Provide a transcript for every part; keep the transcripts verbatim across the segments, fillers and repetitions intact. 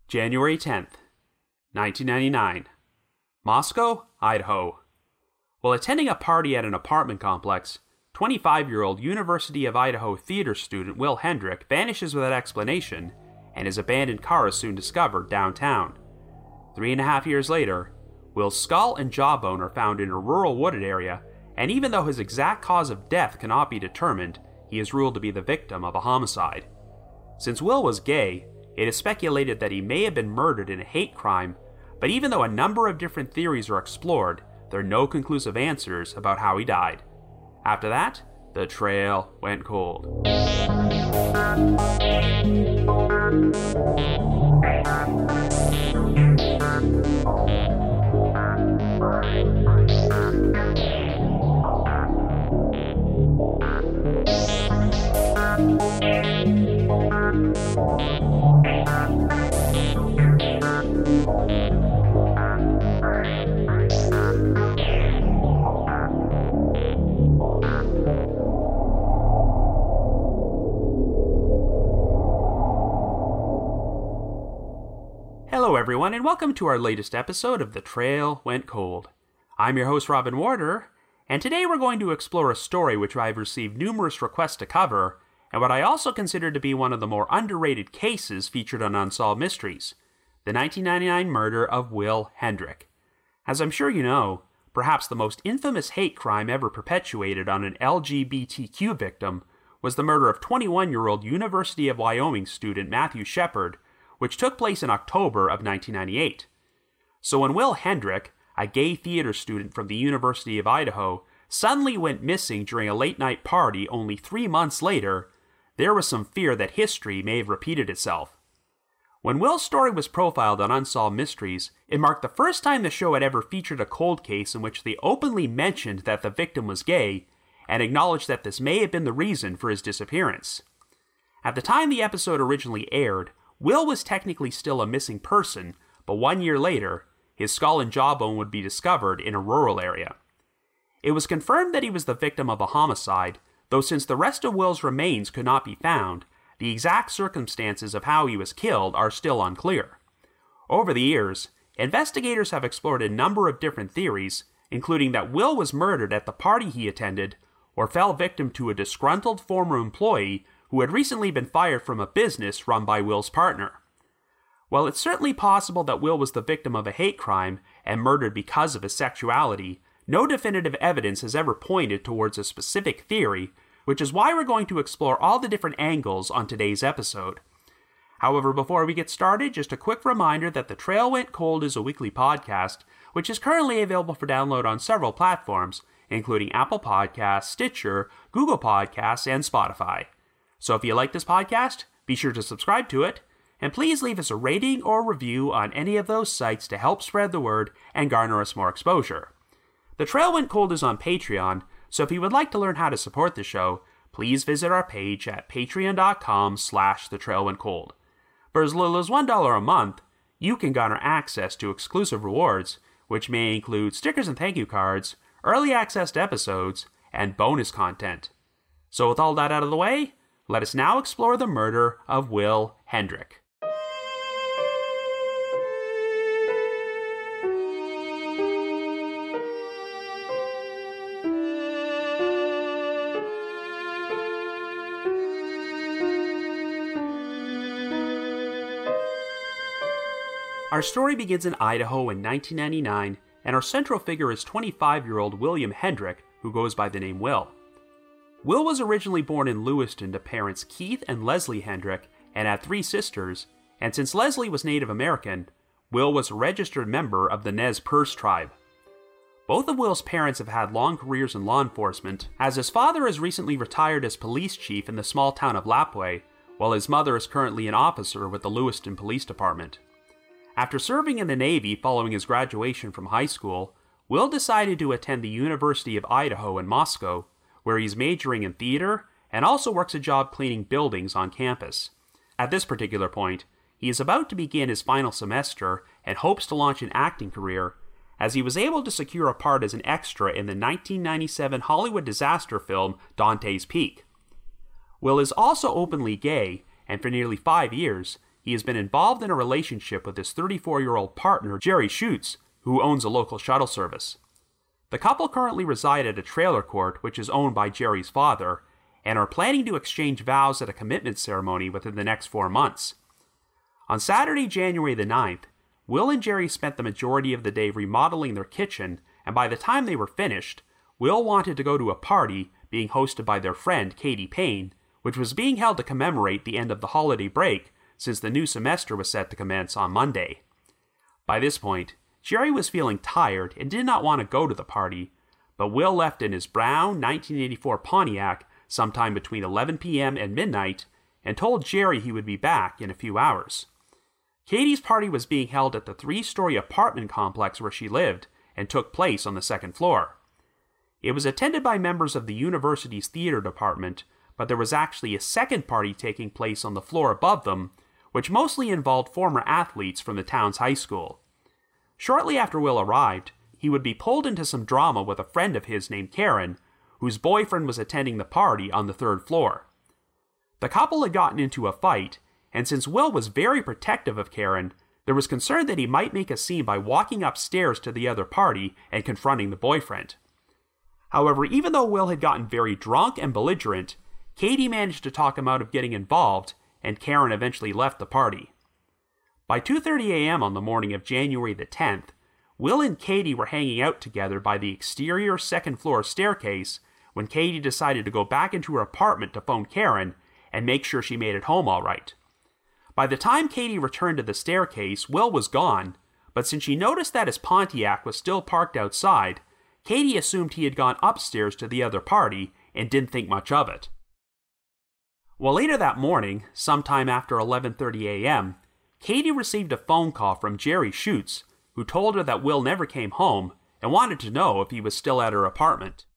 January tenth, nineteen ninety-nine. Moscow, Idaho. While attending a party at an apartment complex, twenty-five-year-old University of Idaho theater student Will Hendrick vanishes without explanation, and his abandoned car is soon discovered downtown. Three and a half years later, Will's skull and jawbone are found in a rural wooded area, and even though his exact cause of death cannot be determined, he is ruled to be the victim of a homicide. Since Will was gay, it is speculated that he may have been murdered in a hate crime, but even though a number of different theories are explored, there are no conclusive answers about how he died. After that, the trail went cold. Hello everyone, and welcome to our latest episode of The Trail Went Cold. I'm your host Robin Warder, and today we're going to explore a story which I've received numerous requests to cover, and what I also consider to be one of the more underrated cases featured on Unsolved Mysteries, the nineteen ninety-nine murder of Will Hendrick. As I'm sure you know, perhaps the most infamous hate crime ever perpetuated on an L G B T Q victim was the murder of twenty-one-year-old University of Wyoming student Matthew Shepard, which took place in October of nineteen ninety-eight. So when Will Hendrick, a gay theater student from the University of Idaho, suddenly went missing during a late-night party only three months later, there was some fear that history may have repeated itself. When Will's story was profiled on Unsolved Mysteries, it marked the first time the show had ever featured a cold case in which they openly mentioned that the victim was gay, and acknowledged that this may have been the reason for his disappearance. At the time the episode originally aired, Will was technically still a missing person, but one year later, his skull and jawbone would be discovered in a rural area. It was confirmed that he was the victim of a homicide, though since the rest of Will's remains could not be found, the exact circumstances of how he was killed are still unclear. Over the years, investigators have explored a number of different theories, including that Will was murdered at the party he attended, or fell victim to a disgruntled former employee who had recently been fired from a business run by Will's partner. While it's certainly possible that Will was the victim of a hate crime and murdered because of his sexuality, no definitive evidence has ever pointed towards a specific theory, which is why we're going to explore all the different angles on today's episode. However, before we get started, just a quick reminder that The Trail Went Cold is a weekly podcast, which is currently available for download on several platforms, including Apple Podcasts, Stitcher, Google Podcasts, and Spotify. So if you like this podcast, be sure to subscribe to it, and please leave us a rating or review on any of those sites to help spread the word and garner us more exposure. The Trail Went Cold is on Patreon, so if you would like to learn how to support the show, please visit our page at patreon.com slash the trail went cold. For as little as one dollar a month, you can garner access to exclusive rewards, which may include stickers and thank you cards, early access to episodes, and bonus content. So with all that out of the way, let us now explore the murder of Will Hendrick. Our story begins in Idaho in nineteen ninety-nine, and our central figure is twenty-five-year-old William Hendrick, who goes by the name Will. Will was originally born in Lewiston to parents Keith and Leslie Hendrick and had three sisters, and since Leslie was Native American, Will was a registered member of the Nez Perce tribe. Both of Will's parents have had long careers in law enforcement, as his father has recently retired as police chief in the small town of Lapwai, while his mother is currently an officer with the Lewiston Police Department. After serving in the Navy following his graduation from high school, Will decided to attend the University of Idaho in Moscow, where he's majoring in theater and also works a job cleaning buildings on campus. At this particular point, he is about to begin his final semester and hopes to launch an acting career, as he was able to secure a part as an extra in the nineteen ninety-seven Hollywood disaster film Dante's Peak. Will is also openly gay, and for nearly five years, he has been involved in a relationship with his thirty-four-year-old partner, Jerry Schutz, who owns a local shuttle service. The couple currently reside at a trailer court which is owned by Jerry's father, and are planning to exchange vows at a commitment ceremony within the next four months. On Saturday, January the ninth, Will and Jerry spent the majority of the day remodeling their kitchen, and by the time they were finished, Will wanted to go to a party being hosted by their friend Katie Payne, which was being held to commemorate the end of the holiday break since the new semester was set to commence on Monday. By this point, Jerry was feeling tired and did not want to go to the party, but Will left in his brown nineteen eighty-four Pontiac sometime between eleven p.m. and midnight and told Jerry he would be back in a few hours. Katie's party was being held at the three-story apartment complex where she lived and took place on the second floor. It was attended by members of the university's theater department, but there was actually a second party taking place on the floor above them, which mostly involved former athletes from the town's high school. Shortly after Will arrived, he would be pulled into some drama with a friend of his named Karen, whose boyfriend was attending the party on the third floor. The couple had gotten into a fight, and since Will was very protective of Karen, there was concern that he might make a scene by walking upstairs to the other party and confronting the boyfriend. However, even though Will had gotten very drunk and belligerent, Katie managed to talk him out of getting involved, and Karen eventually left the party. By two thirty a.m. on the morning of January the tenth, Will and Katie were hanging out together by the exterior second-floor staircase when Katie decided to go back into her apartment to phone Karen and make sure she made it home all right. By the time Katie returned to the staircase, Will was gone, but since she noticed that his Pontiac was still parked outside, Katie assumed he had gone upstairs to the other party and didn't think much of it. Well, later that morning, sometime after eleven thirty a.m., Katie received a phone call from Jerry Schutz, who told her that Will never came home and wanted to know if he was still at her apartment.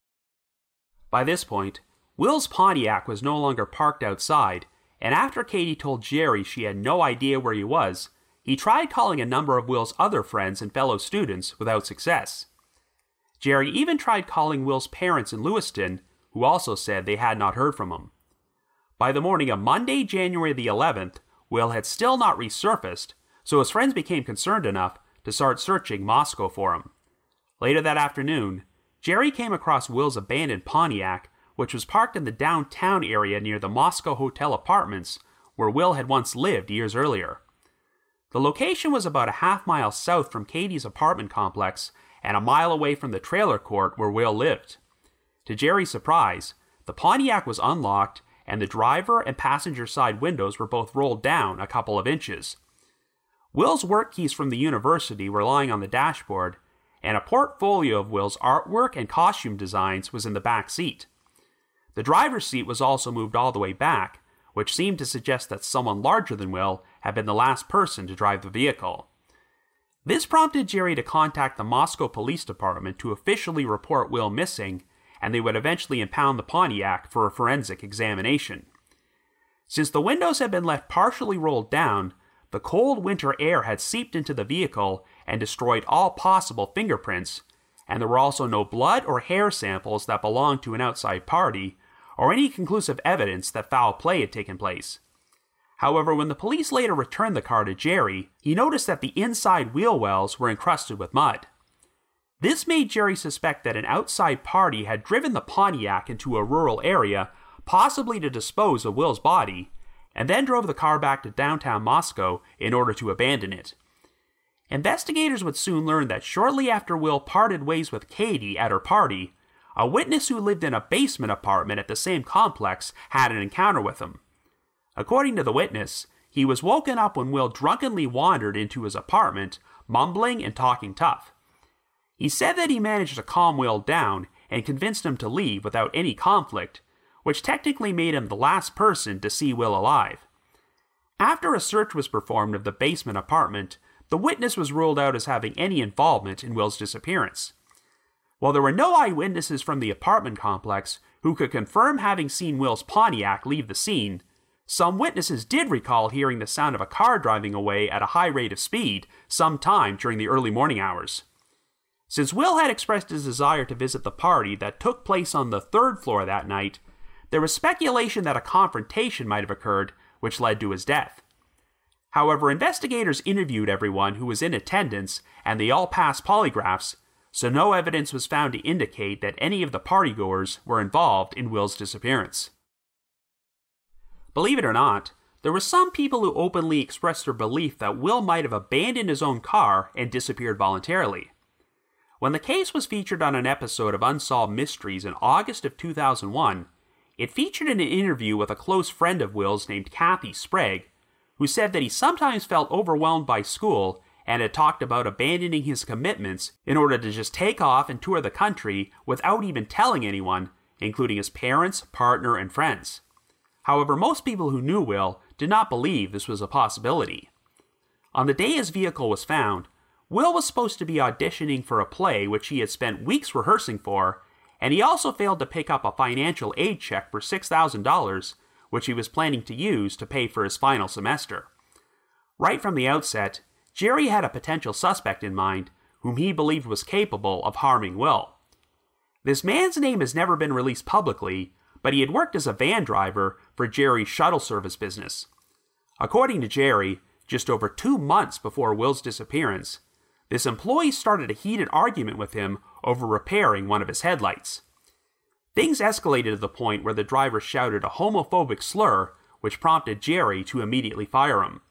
By this point, Will's Pontiac was no longer parked outside, and after Katie told Jerry she had no idea where he was, he tried calling a number of Will's other friends and fellow students without success. Jerry even tried calling Will's parents in Lewiston, who also said they had not heard from him. By the morning of Monday, January the eleventh, Will had still not resurfaced, so his friends became concerned enough to start searching Moscow for him. Later that afternoon, Jerry came across Will's abandoned Pontiac, which was parked in the downtown area near the Moscow Hotel apartments, where Will had once lived years earlier. The location was about a half mile south from Katie's apartment complex and a mile away from the trailer court where Will lived. To Jerry's surprise, the Pontiac was unlocked and the driver and passenger side windows were both rolled down a couple of inches. Will's work keys from the university were lying on the dashboard, and a portfolio of Will's artwork and costume designs was in the back seat. The driver's seat was also moved all the way back, which seemed to suggest that someone larger than Will had been the last person to drive the vehicle. This prompted Jerry to contact the Moscow Police Department to officially report Will missing, and they would eventually impound the Pontiac for a forensic examination. Since the windows had been left partially rolled down, the cold winter air had seeped into the vehicle and destroyed all possible fingerprints, and there were also no blood or hair samples that belonged to an outside party, or any conclusive evidence that foul play had taken place. However, when the police later returned the car to Jerry, he noticed that the inside wheel wells were encrusted with mud. This made Jerry suspect that an outside party had driven the Pontiac into a rural area, possibly to dispose of Will's body, and then drove the car back to downtown Moscow in order to abandon it. Investigators would soon learn that shortly after Will parted ways with Katie at her party, a witness who lived in a basement apartment at the same complex had an encounter with him. According to the witness, he was woken up when Will drunkenly wandered into his apartment, mumbling and talking tough. He said that he managed to calm Will down and convinced him to leave without any conflict, which technically made him the last person to see Will alive. After a search was performed of the basement apartment, the witness was ruled out as having any involvement in Will's disappearance. While there were no eyewitnesses from the apartment complex who could confirm having seen Will's Pontiac leave the scene, some witnesses did recall hearing the sound of a car driving away at a high rate of speed sometime during the early morning hours. Since Will had expressed his desire to visit the party that took place on the third floor that night, there was speculation that a confrontation might have occurred, which led to his death. However, investigators interviewed everyone who was in attendance, and they all passed polygraphs, so no evidence was found to indicate that any of the partygoers were involved in Will's disappearance. Believe it or not, there were some people who openly expressed their belief that Will might have abandoned his own car and disappeared voluntarily. When the case was featured on an episode of Unsolved Mysteries in August of two thousand one, it featured an interview with a close friend of Will's named Kathy Sprague, who said that he sometimes felt overwhelmed by school and had talked about abandoning his commitments in order to just take off and tour the country without even telling anyone, including his parents, partner, and friends. However, most people who knew Will did not believe this was a possibility. On the day his vehicle was found, Will was supposed to be auditioning for a play which he had spent weeks rehearsing for, and he also failed to pick up a financial aid check for six thousand dollars, which he was planning to use to pay for his final semester. Right from the outset, Jerry had a potential suspect in mind, whom he believed was capable of harming Will. This man's name has never been released publicly, but he had worked as a van driver for Jerry's shuttle service business. According to Jerry, just over two months before Will's disappearance, this employee started a heated argument with him over repairing one of his headlights. Things escalated to the point where the driver shouted a homophobic slur, which prompted Jerry to immediately fire him.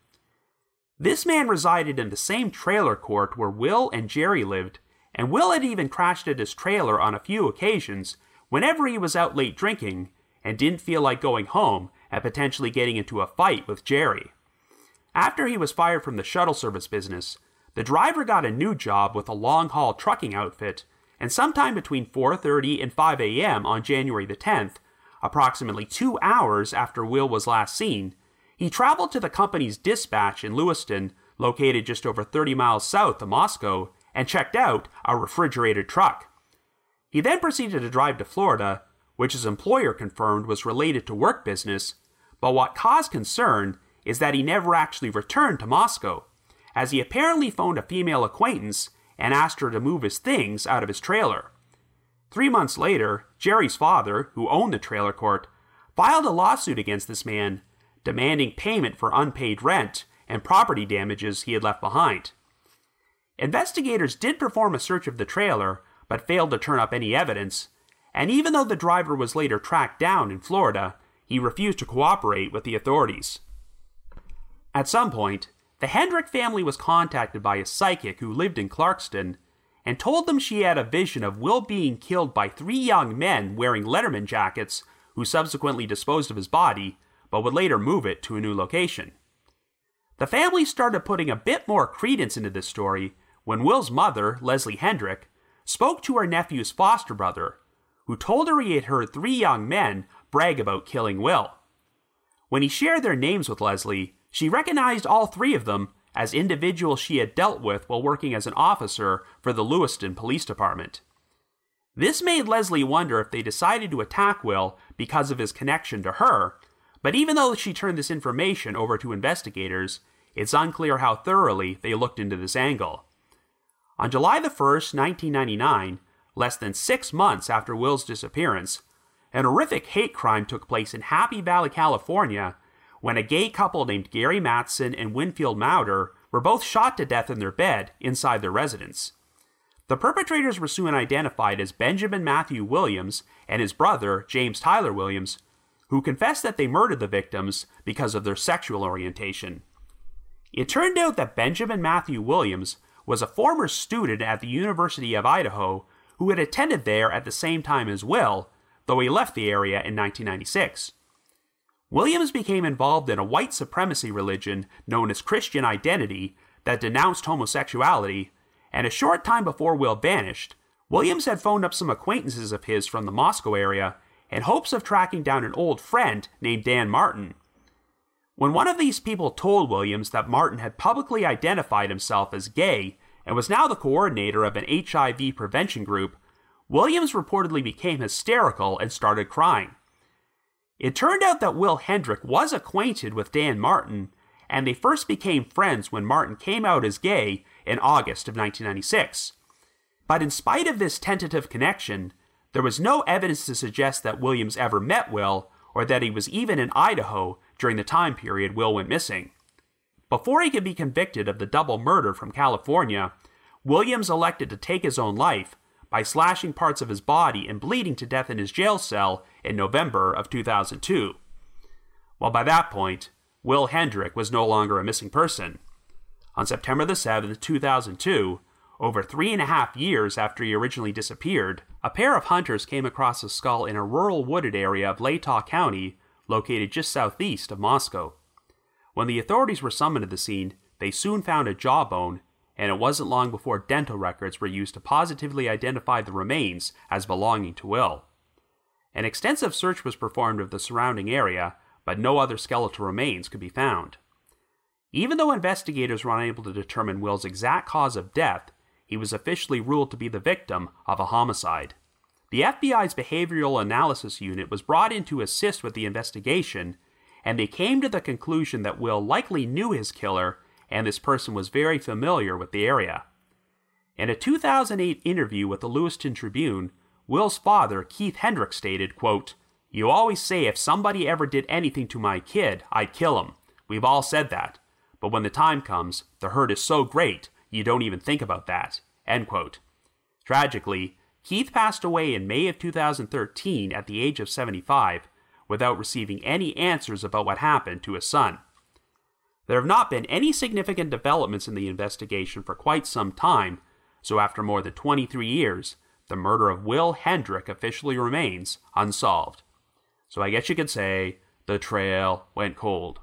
This man resided in the same trailer court where Will and Jerry lived, and Will had even crashed at his trailer on a few occasions whenever he was out late drinking and didn't feel like going home and potentially getting into a fight with Jerry. After he was fired from the shuttle service business, the driver got a new job with a long-haul trucking outfit, and sometime between four thirty and five a.m. on January the tenth, approximately two hours after Will was last seen, he traveled to the company's dispatch in Lewiston, located just over thirty miles south of Moscow, and checked out a refrigerated truck. He then proceeded to drive to Florida, which his employer confirmed was related to work business, but what caused concern is that he never actually returned to Moscow, as he apparently phoned a female acquaintance and asked her to move his things out of his trailer. Three months later, Jerry's father, who owned the trailer court, filed a lawsuit against this man, demanding payment for unpaid rent and property damages he had left behind. Investigators did perform a search of the trailer, but failed to turn up any evidence, and even though the driver was later tracked down in Florida, he refused to cooperate with the authorities. At some point, the Hendrick family was contacted by a psychic who lived in Clarkston and told them she had a vision of Will being killed by three young men wearing Letterman jackets who subsequently disposed of his body, but would later move it to a new location. The family started putting a bit more credence into this story when Will's mother, Leslie Hendrick, spoke to her nephew's foster brother, who told her he had heard three young men brag about killing Will. When he shared their names with Leslie, she recognized all three of them as individuals she had dealt with while working as an officer for the Lewiston Police Department. This made Leslie wonder if they decided to attack Will because of his connection to her, but even though she turned this information over to investigators, it's unclear how thoroughly they looked into this angle. On July the first, nineteen ninety-nine, less than six months after Will's disappearance, an horrific hate crime took place in Happy Valley, California, when a gay couple named Gary Matson and Winfield Mauder were both shot to death in their bed inside their residence. The perpetrators were soon identified as Benjamin Matthew Williams and his brother, James Tyler Williams, who confessed that they murdered the victims because of their sexual orientation. It turned out that Benjamin Matthew Williams was a former student at the University of Idaho who had attended there at the same time as Will, though he left the area in nineteen ninety-six. Williams became involved in a white supremacy religion known as Christian Identity that denounced homosexuality, and a short time before Will vanished, Williams had phoned up some acquaintances of his from the Moscow area in hopes of tracking down an old friend named Dan Martin. When one of these people told Williams that Martin had publicly identified himself as gay and was now the coordinator of an H I V prevention group, Williams reportedly became hysterical and started crying. It turned out that Will Hendrick was acquainted with Dan Martin, and they first became friends when Martin came out as gay in August of nineteen ninety-six. But in spite of this tentative connection, there was no evidence to suggest that Williams ever met Will, or that he was even in Idaho during the time period Will went missing. Before he could be convicted of the double murder from California, Williams elected to take his own life by slashing parts of his body and bleeding to death in his jail cell in November of two thousand two. Well, by that point, Will Hendrick was no longer a missing person. On September the seventh, two thousand two, over three and a half years after he originally disappeared, a pair of hunters came across his skull in a rural wooded area of Latah County, located just southeast of Moscow. When the authorities were summoned to the scene, they soon found a jawbone, and it wasn't long before dental records were used to positively identify the remains as belonging to Will. An extensive search was performed of the surrounding area, but no other skeletal remains could be found. Even though investigators were unable to determine Will's exact cause of death, he was officially ruled to be the victim of a homicide. The F B I's Behavioral Analysis Unit was brought in to assist with the investigation, and they came to the conclusion that Will likely knew his killer, and this person was very familiar with the area. In a two thousand eight interview with the Lewiston Tribune, Will's father, Keith Hendrick, stated, quote, "You always say if somebody ever did anything to my kid, I'd kill him. We've all said that. But when the time comes, the hurt is so great, you don't even think about that." End quote. Tragically, Keith passed away in May of two thousand thirteen at the age of seventy-five, without receiving any answers about what happened to his son. There have not been any significant developments in the investigation for quite some time, so after more than twenty-three years, the murder of Will Hendrick officially remains unsolved. So I guess you could say, the trail went cold.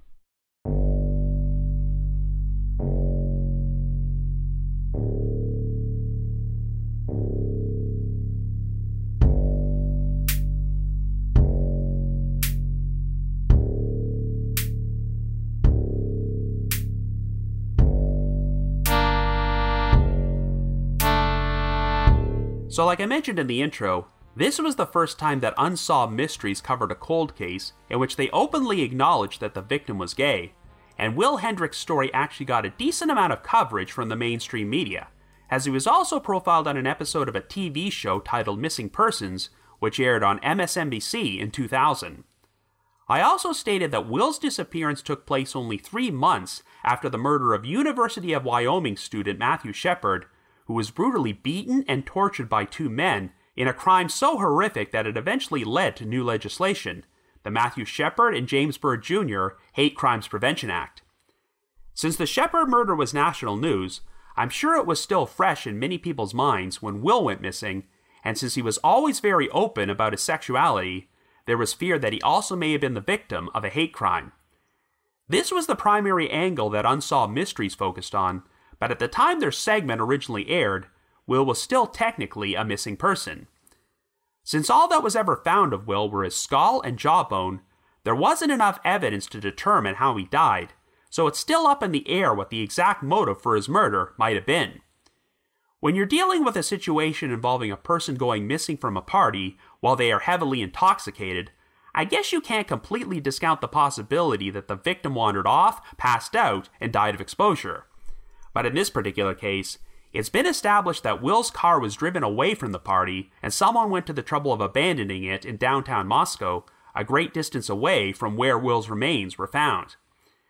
So like I mentioned in the intro, this was the first time that Unsolved Mysteries covered a cold case in which they openly acknowledged that the victim was gay, and Will Hendrick's story actually got a decent amount of coverage from the mainstream media, as he was also profiled on an episode of a T V show titled Missing Persons, which aired on M S N B C in two thousand. I also stated that Will's disappearance took place only three months after the murder of University of Wyoming student Matthew Shepard, who was brutally beaten and tortured by two men in a crime so horrific that it eventually led to new legislation, the Matthew Shepard and James Byrd Junior Hate Crimes Prevention Act. Since the Shepard murder was national news, I'm sure it was still fresh in many people's minds when Will went missing, and since he was always very open about his sexuality, there was fear that he also may have been the victim of a hate crime. This was the primary angle that Unsolved Mysteries focused on, but at the time their segment originally aired, Will was still technically a missing person. Since all that was ever found of Will were his skull and jawbone, there wasn't enough evidence to determine how he died, so it's still up in the air what the exact motive for his murder might have been. When you're dealing with a situation involving a person going missing from a party while they are heavily intoxicated, I guess you can't completely discount the possibility that the victim wandered off, passed out, and died of exposure. But in this particular case, it's been established that Will's car was driven away from the party and someone went to the trouble of abandoning it in downtown Moscow, a great distance away from where Will's remains were found.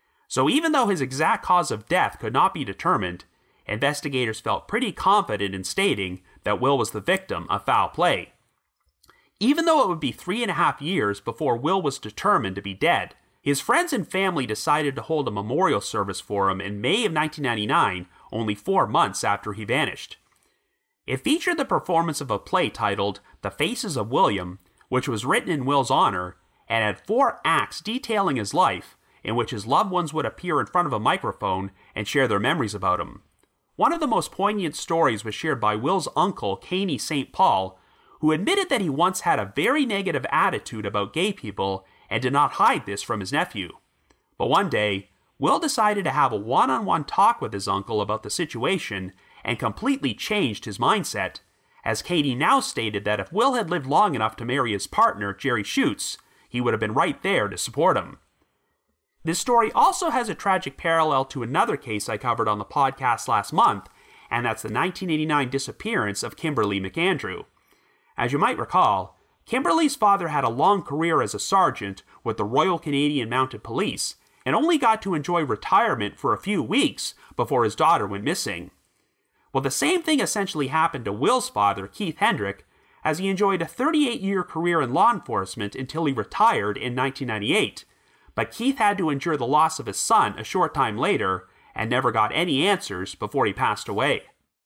So even though his exact cause of death could not be determined, investigators felt pretty confident in stating that Will was the victim of foul play. Even though it would be three and a half years before Will was determined to be dead, his friends and family decided to hold a memorial service for him in May of nineteen ninety-nine, only four months after he vanished. It featured the performance of a play titled The Faces of William, which was written in Will's honor, and had four acts detailing his life, in which his loved ones would appear in front of a microphone and share their memories about him. One of the most poignant stories was shared by Will's uncle, Caney Saint Paul, who admitted that he once had a very negative attitude about gay people and did not hide this from his nephew. But one day, Will decided to have a one-on-one talk with his uncle about the situation and completely changed his mindset, as Katie now stated that if Will had lived long enough to marry his partner, Jerry Schutz, he would have been right there to support him. This story also has a tragic parallel to another case I covered on the podcast last month, and that's the nineteen eighty-nine disappearance of Kimberly McAndrew. As you might recall, Kimberly's father had a long career as a sergeant with the Royal Canadian Mounted Police, and only got to enjoy retirement for a few weeks before his daughter went missing. Well, the same thing essentially happened to Will's father, Keith Hendrick, as he enjoyed a thirty-eight year career in law enforcement until he retired in nineteen ninety-eight. But Keith had to endure the loss of his son a short time later and never got any answers before he passed away.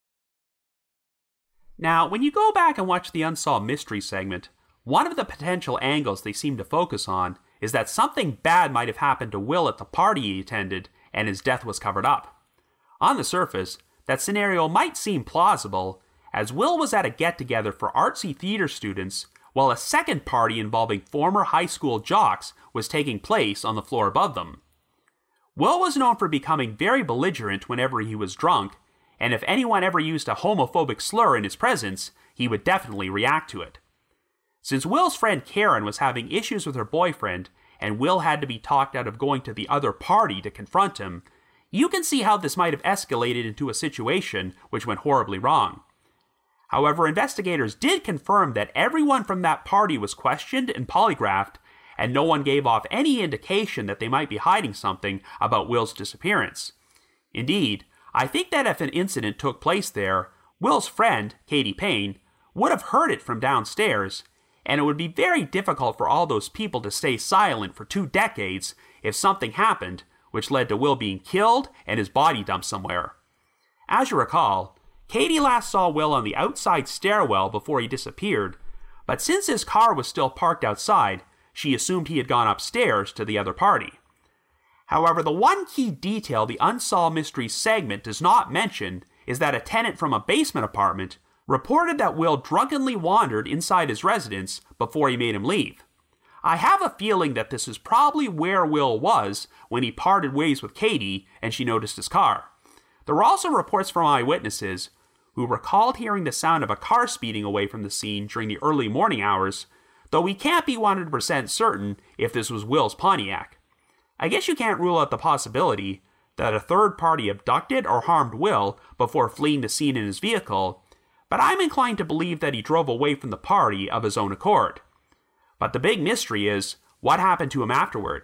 Now, when you go back and watch the Unsolved Mysteries segment, one of the potential angles they seem to focus on is that something bad might have happened to Will at the party he attended and his death was covered up. On the surface, that scenario might seem plausible, as Will was at a get-together for artsy theater students while a second party involving former high school jocks was taking place on the floor above them. Will was known for becoming very belligerent whenever he was drunk, and if anyone ever used a homophobic slur in his presence, he would definitely react to it. Since Will's friend Karen was having issues with her boyfriend, and Will had to be talked out of going to the other party to confront him, you can see how this might have escalated into a situation which went horribly wrong. However, investigators did confirm that everyone from that party was questioned and polygraphed, and no one gave off any indication that they might be hiding something about Will's disappearance. Indeed, I think that if an incident took place there, Will's friend, Katie Payne, would have heard it from downstairs, and it would be very difficult for all those people to stay silent for two decades if something happened, which led to Will being killed and his body dumped somewhere. As you recall, Katie last saw Will on the outside stairwell before he disappeared, but since his car was still parked outside, she assumed he had gone upstairs to the other party. However, the one key detail the Unsolved Mysteries segment does not mention is that a tenant from a basement apartment reported that Will drunkenly wandered inside his residence before he made him leave. I have a feeling that this is probably where Will was when he parted ways with Katie and she noticed his car. There were also reports from eyewitnesses who recalled hearing the sound of a car speeding away from the scene during the early morning hours, though we can't be one hundred percent certain if this was Will's Pontiac. I guess you can't rule out the possibility that a third party abducted or harmed Will before fleeing the scene in his vehicle, but I'm inclined to believe that he drove away from the party of his own accord. But the big mystery is, what happened to him afterward?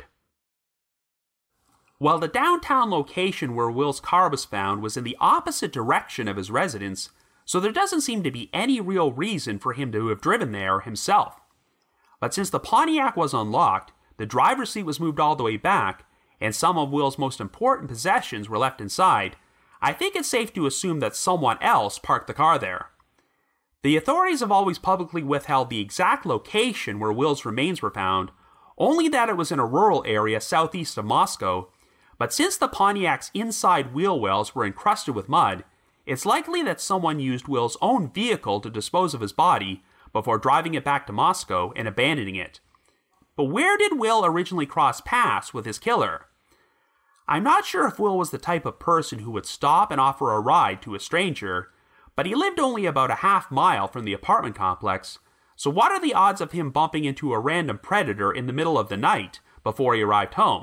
While the downtown location where Will's car was found was in the opposite direction of his residence, so there doesn't seem to be any real reason for him to have driven there himself. But since the Pontiac was unlocked, the driver's seat was moved all the way back, and some of Will's most important possessions were left inside, I think it's safe to assume that someone else parked the car there. The authorities have always publicly withheld the exact location where Will's remains were found, only that it was in a rural area southeast of Moscow, but since the Pontiac's inside wheel wells were encrusted with mud, it's likely that someone used Will's own vehicle to dispose of his body before driving it back to Moscow and abandoning it. But where did Will originally cross paths with his killer? I'm not sure if Will was the type of person who would stop and offer a ride to a stranger, but he lived only about a half mile from the apartment complex, so what are the odds of him bumping into a random predator in the middle of the night before he arrived home?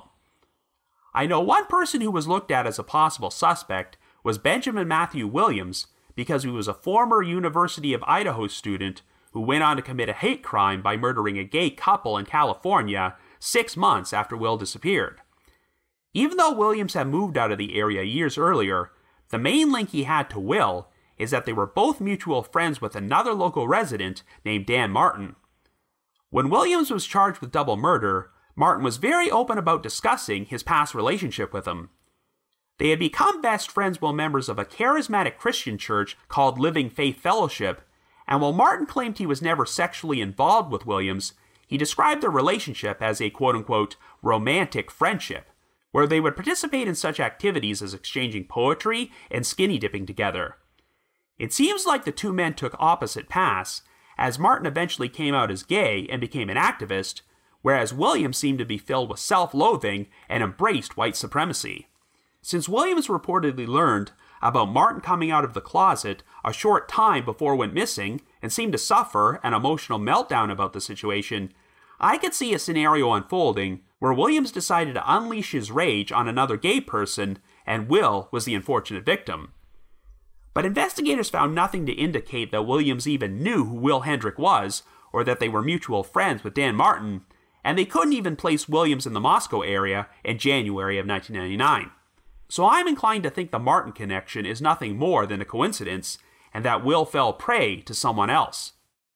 I know one person who was looked at as a possible suspect was Benjamin Matthew Williams, because he was a former University of Idaho student who went on to commit a hate crime by murdering a gay couple in California six months after Will disappeared. Even though Williams had moved out of the area years earlier, the main link he had to Will is that they were both mutual friends with another local resident named Dan Martin. When Williams was charged with double murder, Martin was very open about discussing his past relationship with him. They had become best friends while members of a charismatic Christian church called Living Faith Fellowship, and while Martin claimed he was never sexually involved with Williams, he described their relationship as a quote-unquote romantic friendship, where they would participate in such activities as exchanging poetry and skinny dipping together. It seems like the two men took opposite paths, as Martin eventually came out as gay and became an activist, whereas Williams seemed to be filled with self-loathing and embraced white supremacy. Since Williams reportedly learned about Martin coming out of the closet a short time before went missing and seemed to suffer an emotional meltdown about the situation, I could see a scenario unfolding where Williams decided to unleash his rage on another gay person and Will was the unfortunate victim. But investigators found nothing to indicate that Williams even knew who Will Hendrick was or that they were mutual friends with Dan Martin, and they couldn't even place Williams in the Moscow area in January of nineteen ninety-nine. So I'm inclined to think the Martin connection is nothing more than a coincidence, and that Will fell prey to someone else.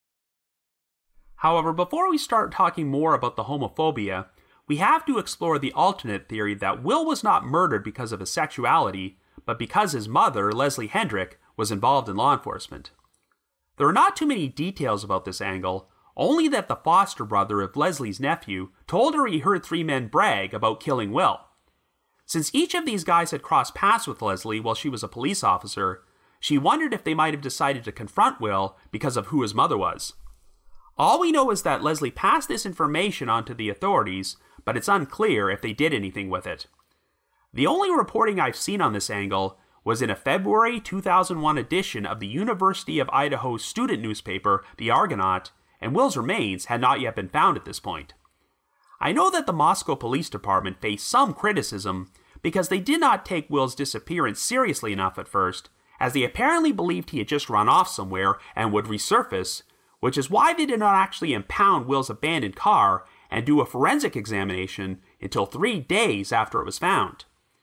However, before we start talking more about the homophobia, we have to explore the alternate theory that Will was not murdered because of his sexuality, but because his mother, Leslie Hendrick, was involved in law enforcement. There are not too many details about this angle, only that the foster brother of Leslie's nephew told her he heard three men brag about killing Will. Since each of these guys had crossed paths with Leslie while she was a police officer, she wondered if they might have decided to confront Will because of who his mother was. All we know is that Leslie passed this information on to the authorities, but it's unclear if they did anything with it. The only reporting I've seen on this angle was in a February two thousand one edition of the University of Idaho student newspaper, The Argonaut, and Will's remains had not yet been found at this point. I know that the Moscow Police Department faced some criticism because they did not take Will's disappearance seriously enough at first, as they apparently believed he had just run off somewhere and would resurface, which is why they did not actually impound Will's abandoned car and do a forensic examination until three days after it was found.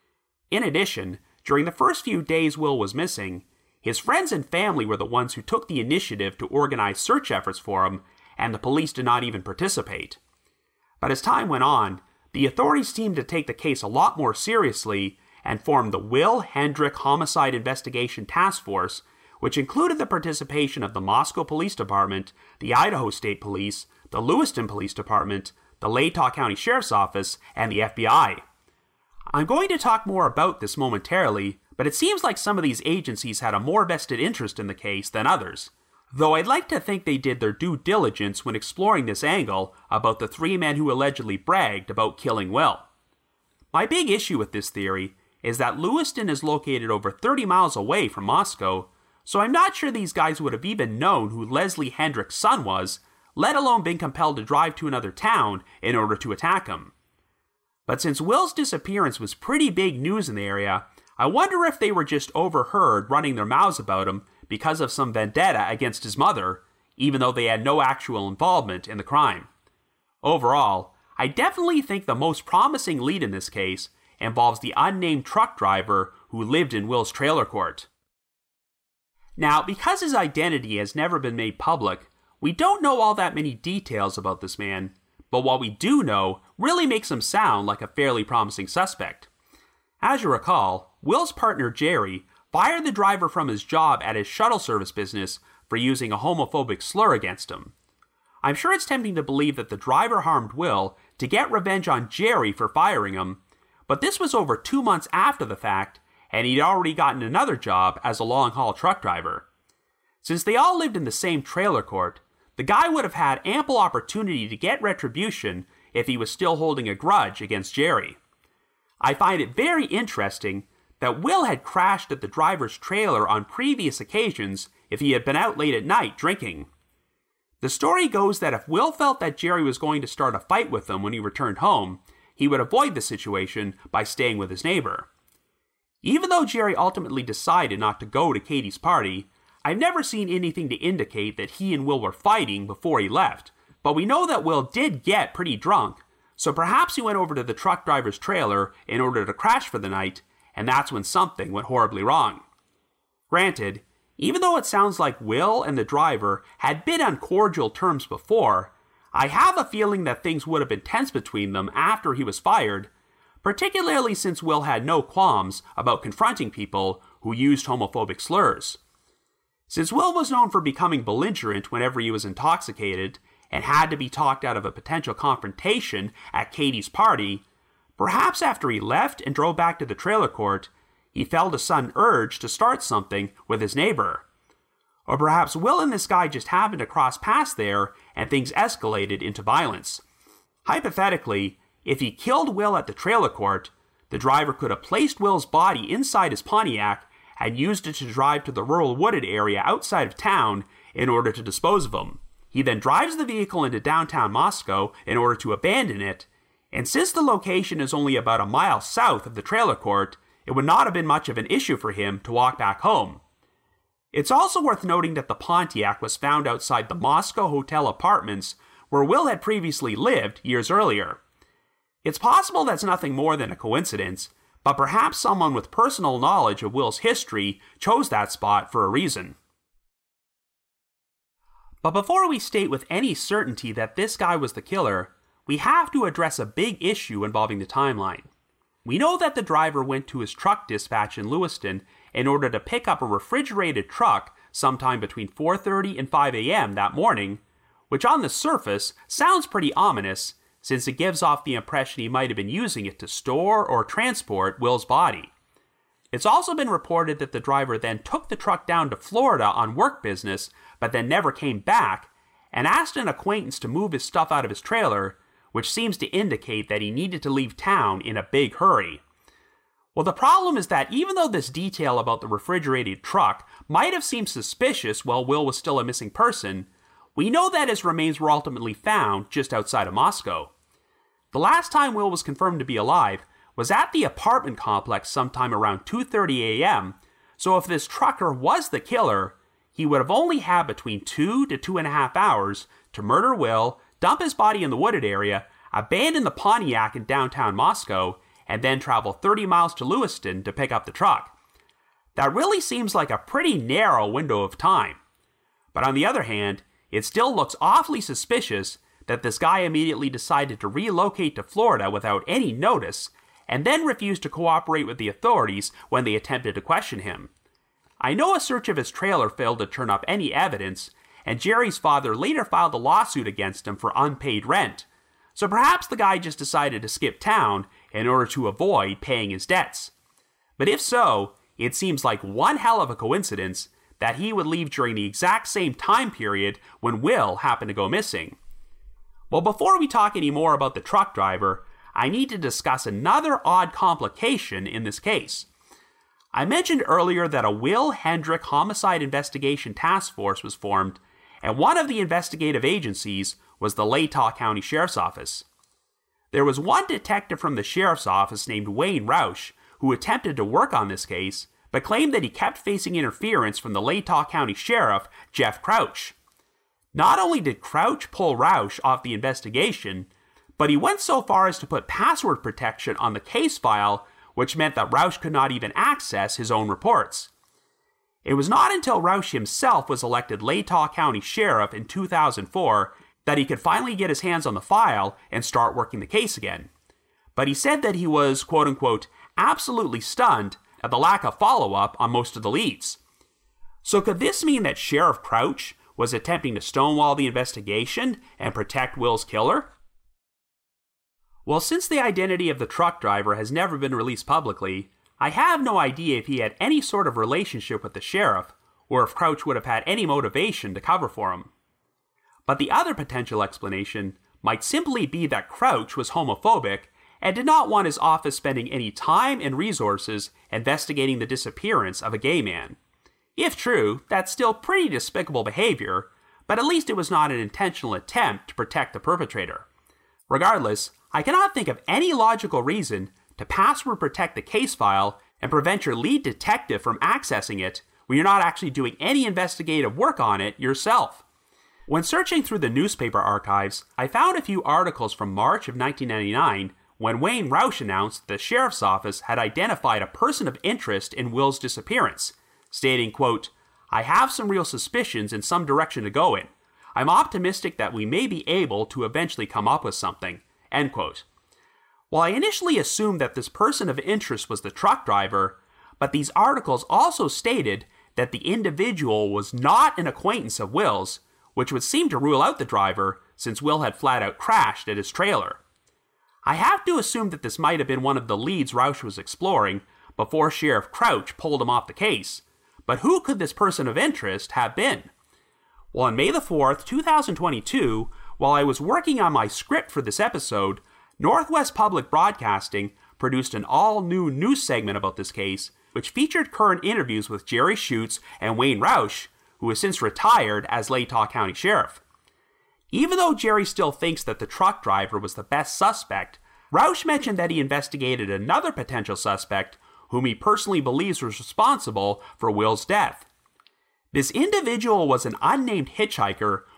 In addition, during the first few days Will was missing, his friends and family were the ones who took the initiative to organize search efforts for him, and the police did not even participate. But as time went on, the authorities seemed to take the case a lot more seriously and formed the Will Hendrick Homicide Investigation Task Force, which included the participation of the Moscow Police Department, the Idaho State Police, the Lewiston Police Department, the Latah County Sheriff's Office, and the F B I. I'm going to talk more about this momentarily, but it seems like some of these agencies had a more vested interest in the case than others, though I'd like to think they did their due diligence when exploring this angle about the three men who allegedly bragged about killing Will. My big issue with this theory is that Lewiston is located over thirty miles away from Moscow, so I'm not sure these guys would have even known who Leslie Hendrick's son was, let alone been compelled to drive to another town in order to attack him. But since Will's disappearance was pretty big news in the area, I wonder if they were just overheard running their mouths about him because of some vendetta against his mother, even though they had no actual involvement in the crime. Overall, I definitely think the most promising lead in this case involves the unnamed truck driver who lived in Will's trailer court. Now, because his identity has never been made public, we don't know all that many details about this man, but what we do know really makes him sound like a fairly promising suspect. As you recall, Will's partner Jerry fired the driver from his job at his shuttle service business for using a homophobic slur against him. I'm sure it's tempting to believe that the driver harmed Will to get revenge on Jerry for firing him, but this was over two months after the fact, and he'd already gotten another job as a long-haul truck driver. Since they all lived in the same trailer court, the guy would have had ample opportunity to get retribution if he was still holding a grudge against Jerry. I find it very interesting that Will had crashed at the driver's trailer on previous occasions if he had been out late at night drinking. The story goes that if Will felt that Jerry was going to start a fight with him when he returned home, he would avoid the situation by staying with his neighbor. Even though Jerry ultimately decided not to go to Katie's party, I've never seen anything to indicate that he and Will were fighting before he left, but we know that Will did get pretty drunk, so perhaps he went over to the truck driver's trailer in order to crash for the night, and that's when something went horribly wrong. Granted, even though it sounds like Will and the driver had been on cordial terms before, I have a feeling that things would have been tense between them after he was fired, particularly since Will had no qualms about confronting people who used homophobic slurs. Since Will was known for becoming belligerent whenever he was intoxicated and had to be talked out of a potential confrontation at Katie's party, perhaps after he left and drove back to the trailer court, he felt a sudden urge to start something with his neighbor. Or perhaps Will and this guy just happened to cross paths there and things escalated into violence. Hypothetically, if he killed Will at the trailer court, the driver could have placed Will's body inside his Pontiac and used it to drive to the rural wooded area outside of town in order to dispose of him. He then drives the vehicle into downtown Moscow in order to abandon it, and since the location is only about a mile south of the trailer court, it would not have been much of an issue for him to walk back home. It's also worth noting that the Pontiac was found outside the Moscow Hotel apartments, where Will had previously lived years earlier. It's possible that's nothing more than a coincidence, but perhaps someone with personal knowledge of Will's history chose that spot for a reason. But before we state with any certainty that this guy was the killer, we have to address a big issue involving the timeline. We know that the driver went to his truck dispatch in Lewiston in order to pick up a refrigerated truck sometime between four thirty and five a.m. that morning, which on the surface sounds pretty ominous, since it gives off the impression he might have been using it to store or transport Will's body. It's also been reported that the driver then took the truck down to Florida on work business, but then never came back, and asked an acquaintance to move his stuff out of his trailer, which seems to indicate that he needed to leave town in a big hurry. Well, the problem is that even though this detail about the refrigerated truck might have seemed suspicious while Will was still a missing person, we know that his remains were ultimately found just outside of Moscow. The last time Will was confirmed to be alive was at the apartment complex sometime around two thirty a.m., so if this trucker was the killer, he would have only had between two to two and a half hours to murder Will, dump his body in the wooded area, abandon the Pontiac in downtown Moscow, and then travel thirty miles to Lewiston to pick up the truck. That really seems like a pretty narrow window of time. But on the other hand, it still looks awfully suspicious that this guy immediately decided to relocate to Florida without any notice, and then refused to cooperate with the authorities when they attempted to question him. I know a search of his trailer failed to turn up any evidence, and Jerry's father later filed a lawsuit against him for unpaid rent, so perhaps the guy just decided to skip town in order to avoid paying his debts. But if so, it seems like one hell of a coincidence that he would leave during the exact same time period when Will happened to go missing. Well, before we talk any more about the truck driver, I need to discuss another odd complication in this case. I mentioned earlier that a Will Hendrick Homicide Investigation Task Force was formed, and one of the investigative agencies was the Latah County Sheriff's Office. There was one detective from the Sheriff's Office named Wayne Roush who attempted to work on this case, but claimed that he kept facing interference from the Latah County Sheriff, Jeff Crouch. Not only did Crouch pull Roush off the investigation, but he went so far as to put password protection on the case file, which meant that Roush could not even access his own reports. It was not until Roush himself was elected Latah County Sheriff in two thousand four that he could finally get his hands on the file and start working the case again. But he said that he was, quote-unquote, absolutely stunned at the lack of follow-up on most of the leads. So could this mean that Sheriff Crouch was attempting to stonewall the investigation and protect Will's killer? Well, since the identity of the truck driver has never been released publicly, I have no idea if he had any sort of relationship with the sheriff, or if Crouch would have had any motivation to cover for him. But the other potential explanation might simply be that Crouch was homophobic and did not want his office spending any time and resources investigating the disappearance of a gay man. If true, that's still pretty despicable behavior, but at least it was not an intentional attempt to protect the perpetrator. Regardless, I cannot think of any logical reason to password protect the case file and prevent your lead detective from accessing it when you're not actually doing any investigative work on it yourself. When searching through the newspaper archives, I found a few articles from March of nineteen ninety-nine when Wayne Roush announced the sheriff's office had identified a person of interest in Will's disappearance, stating, quote, I have some real suspicions and some direction to go in. I'm optimistic that we may be able to eventually come up with something, end quote. While I initially assumed that this person of interest was the truck driver, but these articles also stated that the individual was not an acquaintance of Will's, which would seem to rule out the driver since Will had flat out crashed at his trailer. I have to assume that this might have been one of the leads Roush was exploring before Sheriff Crouch pulled him off the case, but who could this person of interest have been? Well, on May the fourth, two thousand twenty-two, while I was working on my script for this episode, Northwest Public Broadcasting produced an all-new news segment about this case, which featured current interviews with Jerry Schutz and Wayne Roush, who has since retired as Latah County Sheriff. Even though Jerry still thinks that the truck driver was the best suspect, Roush mentioned that he investigated another potential suspect whom he personally believes was responsible for Will's death. This individual was an unnamed hitchhiker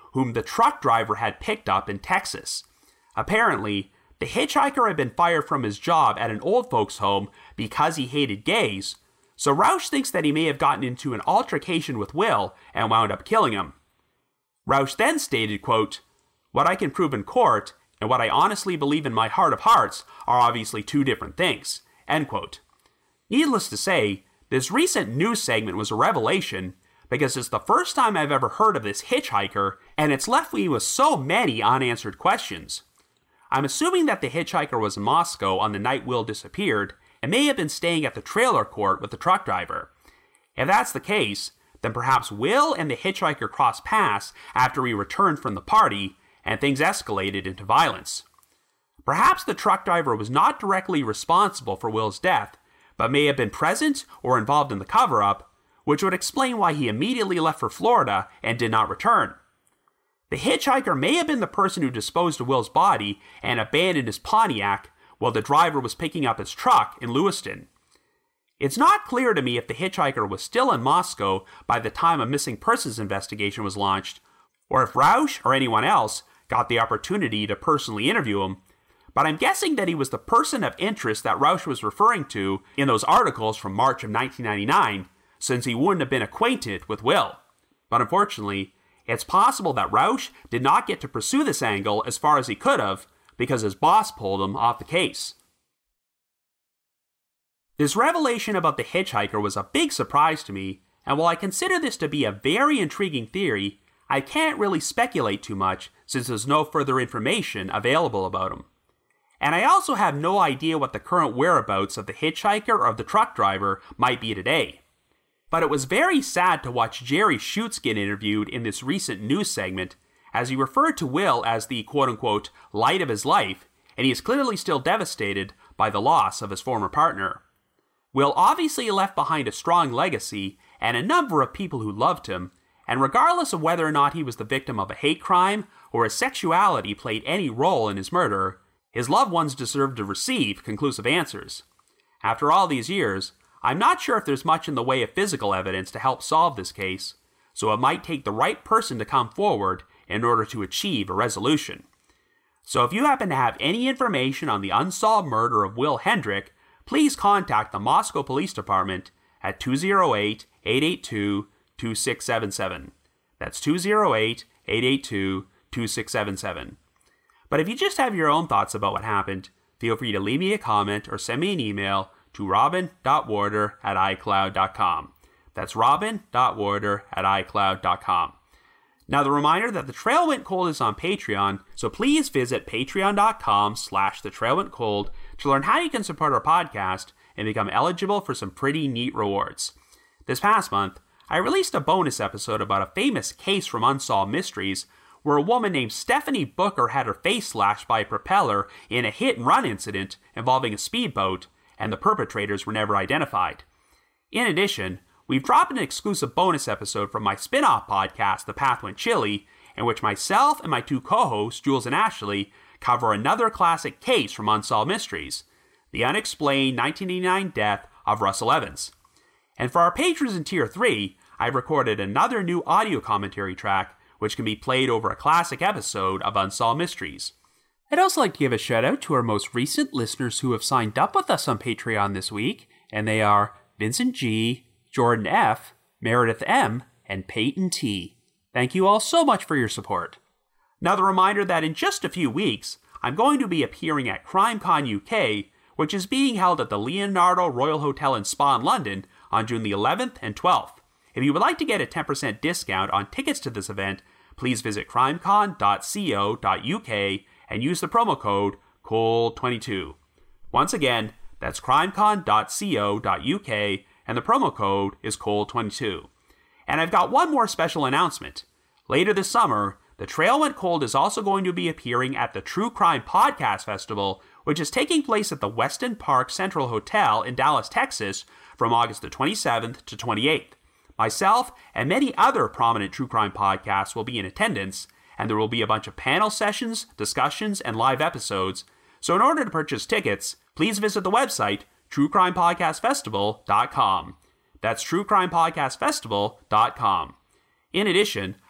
whom the truck driver had picked up in Texas. Apparently, the hitchhiker had been fired from his job at an old folks' home because he hated gays, so Rausch thinks that he may have gotten into an altercation with Will and wound up killing him. Rausch then stated, quote, "What I can prove in court and what I honestly believe in my heart of hearts are obviously two different things," end quote. Needless to say, this recent news segment was a revelation because it's the first time I've ever heard of this hitchhiker, and it's left me with so many unanswered questions. I'm assuming that the hitchhiker was in Moscow on the night Will disappeared and may have been staying at the trailer court with the truck driver. If that's the case, then perhaps Will and the hitchhiker crossed paths after he returned from the party and things escalated into violence. Perhaps the truck driver was not directly responsible for Will's death, but may have been present or involved in the cover-up, which would explain why he immediately left for Florida and did not return. The hitchhiker may have been the person who disposed of Will's body and abandoned his Pontiac while the driver was picking up his truck in Lewiston. It's not clear to me if the hitchhiker was still in Moscow by the time a missing persons investigation was launched, or if Rausch or anyone else got the opportunity to personally interview him, but I'm guessing that he was the person of interest that Rausch was referring to in those articles from March of nineteen ninety-nine, since he wouldn't have been acquainted with Will. But unfortunately, it's possible that Rausch did not get to pursue this angle as far as he could have because his boss pulled him off the case. This revelation about the hitchhiker was a big surprise to me, and while I consider this to be a very intriguing theory, I can't really speculate too much since there's no further information available about him. And I also have no idea what the current whereabouts of the hitchhiker or of the truck driver might be today. But it was very sad to watch Jerry Schutz get interviewed in this recent news segment, as he referred to Will as the quote-unquote light of his life, and he is clearly still devastated by the loss of his former partner. Will obviously left behind a strong legacy and a number of people who loved him, and regardless of whether or not he was the victim of a hate crime or his sexuality played any role in his murder, his loved ones deserved to receive conclusive answers. After all these years, I'm not sure if there's much in the way of physical evidence to help solve this case, so it might take the right person to come forward in order to achieve a resolution. So if you happen to have any information on the unsolved murder of Will Hendrick, please contact the Moscow Police Department at two oh eight, eight eight two, two six seven seven. That's two oh eight, eight eight two, two six seven seven. But if you just have your own thoughts about what happened, feel free to leave me a comment or send me an email to robin dot warder at i cloud dot com. That's robin dot warder at i cloud dot com. Now, the reminder that The Trail Went Cold is on Patreon, so please visit patreon.com slash The Trail Went Cold to learn how you can support our podcast and become eligible for some pretty neat rewards. This past month, I released a bonus episode about a famous case from Unsolved Mysteries where a woman named Stephanie Booker had her face slashed by a propeller in a hit-and-run incident involving a speedboat, and the perpetrators were never identified. In addition, we've dropped an exclusive bonus episode from my spin-off podcast, The Path Went Chili, in which myself and my two co-hosts, Jules and Ashley, cover another classic case from Unsolved Mysteries, the unexplained nineteen eighty-nine death of Russell Evans. And for our patrons in Tier three, I've recorded another new audio commentary track, which can be played over a classic episode of Unsolved Mysteries. I'd also like to give a shout out to our most recent listeners who have signed up with us on Patreon this week, and they are Vincent G., Jordan F., Meredith M., and Peyton T. Thank you all so much for your support. Now, the reminder that in just a few weeks, I'm going to be appearing at CrimeCon U K, which is being held at the Leonardo Royal Hotel and Spa in London on June the eleventh and twelfth. If you would like to get a ten percent discount on tickets to this event, please visit crimecon dot co dot u k and use the promo code C O L D twenty-two. Once again, that's crimecon dot co dot u k and the promo code is C O L D twenty-two. And I've got one more special announcement. Later this summer, The Trail Went Cold is also going to be appearing at the True Crime Podcast Festival, which is taking place at the Weston Park Central Hotel in Dallas, Texas, from August the twenty-seventh to twenty-eighth. Myself and many other prominent true crime podcasts will be in attendance, and there will be a bunch of panel sessions, discussions, and live episodes. So in order to purchase tickets, please visit the website true crime podcast festival dot com. That's true crime podcast festival dot com. In addition,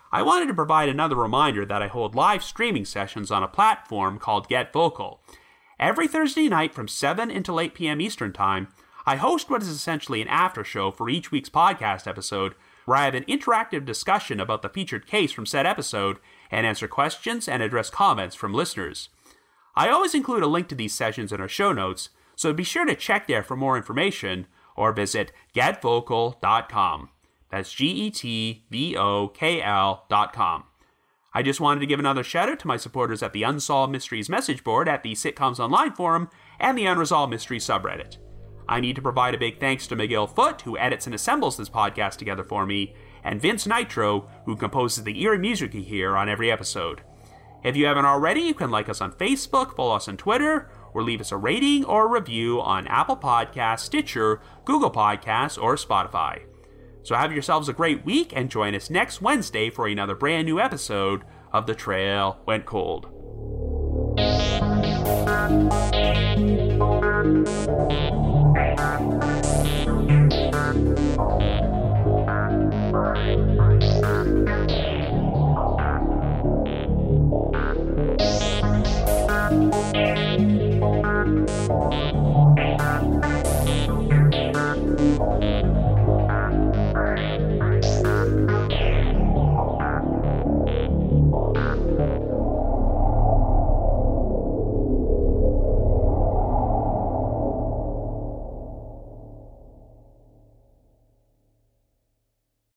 I wanted to provide another reminder that I hold live streaming sessions on a platform called Get Vocal. Every Thursday night from seven until eight p.m. Eastern Time, I host what is essentially an after show for each week's podcast episode, where I have an interactive discussion about the featured case from said episode and answer questions and address comments from listeners. I always include a link to these sessions in our show notes, so be sure to check there for more information or visit get vocal dot com. That's G E T V O K L dot com. I just wanted to give another shout out to my supporters at the Unsolved Mysteries message board at the Sitcoms Online forum and the Unresolved Mysteries subreddit. I need to provide a big thanks to McGill Foot, who edits and assembles this podcast together for me, and Vince Nitro, who composes the eerie music you hear on every episode. If you haven't already, you can like us on Facebook, follow us on Twitter, or leave us a rating or a review on Apple Podcasts, Stitcher, Google Podcasts, or Spotify. So have yourselves a great week and join us next Wednesday for another brand new episode of The Trail Went Cold. Bye.